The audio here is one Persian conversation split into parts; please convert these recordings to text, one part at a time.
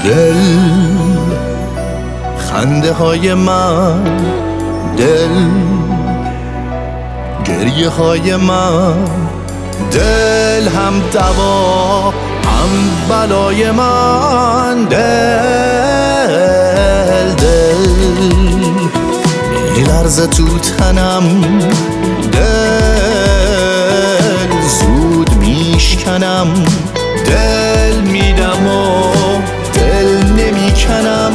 دل، خنده های من، دل، گریه های من، دل هم دوا هم بلای من، دل میلرزه تو تنم، دل زود میشکنم، دل میدم و دل نمیکنم،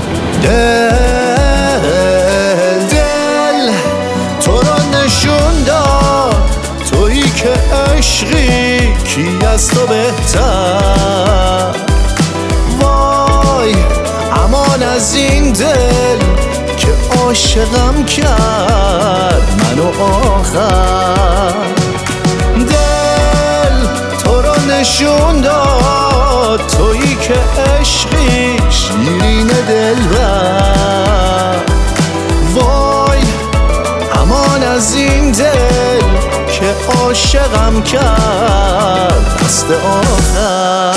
دل تو را نشون داد تویی که عشقی، کی از تو بهتر؟ وای امان از این دل که عاشقم کرد منو آخر، دل تو را نشون داد تویی که عشقی، شیرین دلبر. وای امان از این دل که عاشقم کرد دست آخر.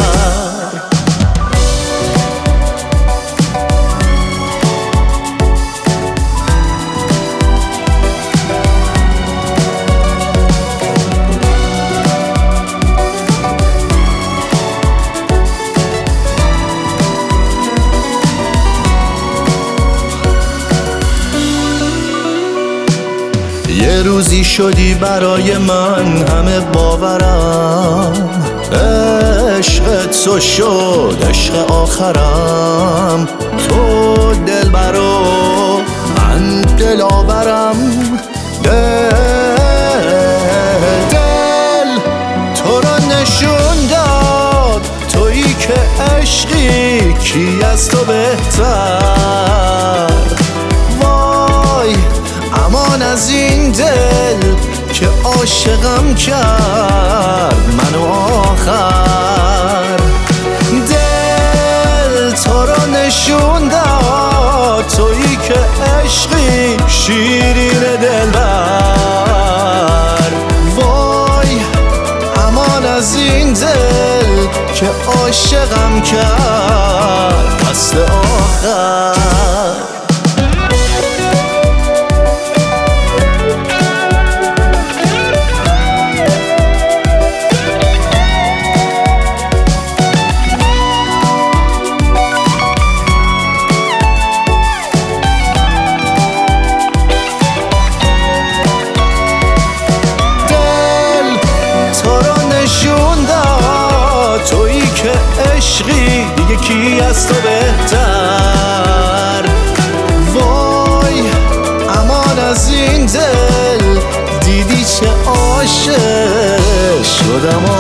یه روزی شدی برای من همه باورم، عشقت تو شد عشق آخرم، تو دلبر و من دلاورم، دل تو را نشون داد تویی که عشقی، کی از تو بهتر؟ وای امان از این دل که عاشقم کرد منو آخر، دل تو را نشون داد تویی که عشقی، شیرین دلبر. وای امان از این دل که عاشقم کرد دست آخر. تویی که عشقی، دیگه کی از تو بهتر؟ وای امان از این دل، دیدی چه عاشق شدم